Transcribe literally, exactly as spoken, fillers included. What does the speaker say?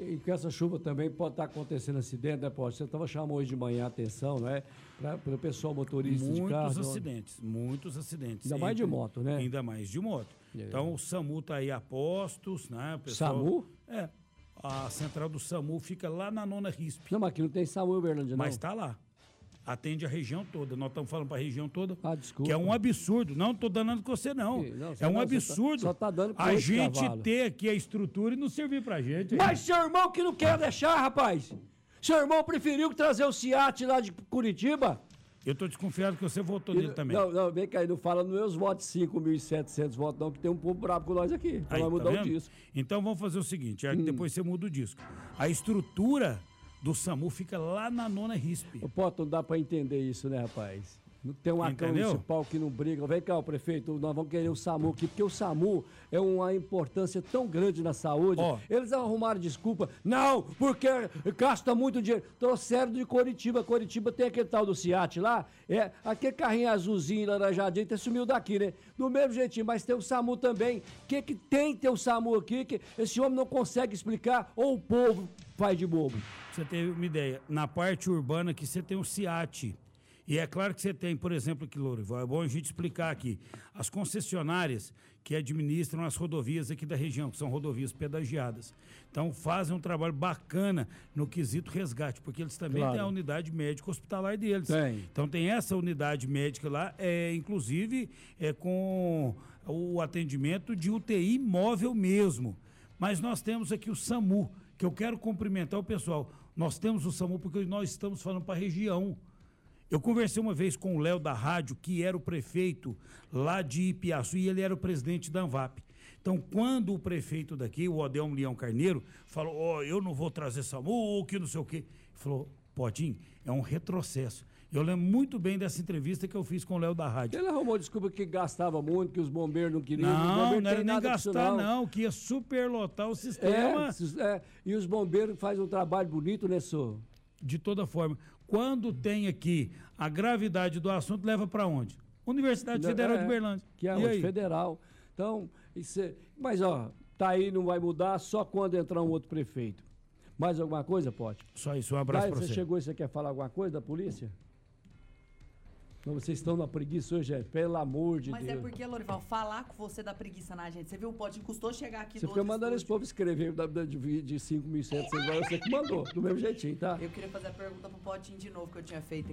E com essa chuva também pode estar acontecendo acidente, né, Pode? Você estava chamando hoje de manhã a atenção, né? Para o pessoal motorista muitos de carro. Muitos acidentes, muitos acidentes. Ainda mais de moto, né? Ainda mais de moto. É. Então o SAMU está aí a postos, né? Pessoal, SAMU? É. A central do SAMU fica lá na nona R I S P. Não, mas aqui não tem SAMU, Uberlândia, não. Mas está lá. Atende a região toda. Nós estamos falando para a região toda. Ah, desculpa. Que é um absurdo. Não estou danando com você, não. Sim, não é um não, absurdo. Só tá, só tá dando a gente cavalo. ter aqui a estrutura e não servir pra gente. Mas seu irmão que não quer deixar, rapaz. Seu irmão preferiu trazer o Ciat lá de Curitiba. Eu tô desconfiado que você votou nele também. Não, não, vem cá, não fala nos meus votos, cinco mil e setecentos votos, não, que tem um povo bravo com nós aqui. Então vai mudar tá o disco. Então vamos fazer o seguinte, é que hum. depois você muda o disco. A estrutura do SAMU fica lá na nona R I S P. Ô, Poto, não dá pra entender isso, né, rapaz? Não tem uma Câmara Municipal que não briga. Vem cá, o prefeito, nós vamos querer o SAMU aqui, porque o SAMU é uma importância tão grande na saúde. Oh. Eles arrumaram desculpa. Não, porque gasta muito dinheiro. Trouxeram de Curitiba. Curitiba tem aquele tal do Ciat lá. É, aquele carrinho azulzinho, laranjadinho, até sumiu daqui, né? Do mesmo jeitinho, mas tem o SAMU também. O que, que tem ter o SAMU aqui que esse homem não consegue explicar ou o povo faz de bobo? Você teve uma ideia. Na parte urbana que você tem o Ciat. E é claro que você tem, por exemplo, aqui, Lourival, é bom a gente explicar aqui, as concessionárias que administram as rodovias aqui da região, que são rodovias pedagiadas. Então, fazem um trabalho bacana no quesito resgate, porque eles também claro. têm a unidade médica hospitalar deles. Tem. Então, tem essa unidade médica lá, é, inclusive, é, com o atendimento de U T I móvel mesmo. Mas nós temos aqui o SAMU, que eu quero cumprimentar o pessoal. Nós temos o SAMU porque nós estamos falando para a região. Eu conversei uma vez com o Léo da rádio, que era o prefeito lá de Ipiaçu, e ele era o presidente da ANVAP. Então, quando o prefeito daqui, o Odelmo Leão Carneiro, falou, ó, oh, eu não vou trazer SAMU, que não sei o quê. Ele falou, Potinho, é um retrocesso. Eu lembro muito bem dessa entrevista que eu fiz com o Léo da rádio. Ele arrumou desculpa que gastava muito, que os bombeiros não queriam. Não, não era nem gastar não. não, que ia superlotar o sistema. É, é, e os bombeiros fazem um trabalho bonito, né, senhor? De toda forma, quando tem aqui a gravidade do assunto, leva para onde? Universidade Federal é, de Uberlândia. Que é onde? Federal. Então, isso é... mas ó, tá aí, não vai mudar só quando entrar um outro prefeito. Mais alguma coisa, Pote? Só isso, um abraço para você. Você chegou e você quer falar alguma coisa da polícia? Não, vocês estão na preguiça hoje, é, pelo amor de Mas Deus. Mas é porque, Lourival, falar com você da preguiça na gente, você viu, o Potinho custou chegar aqui Você do fica mandando estúdio. esse povo escrever de, de cinco mil e setecentos, você que mandou, do mesmo jeitinho, tá? Eu queria fazer a pergunta pro Potinho de novo que eu tinha feito.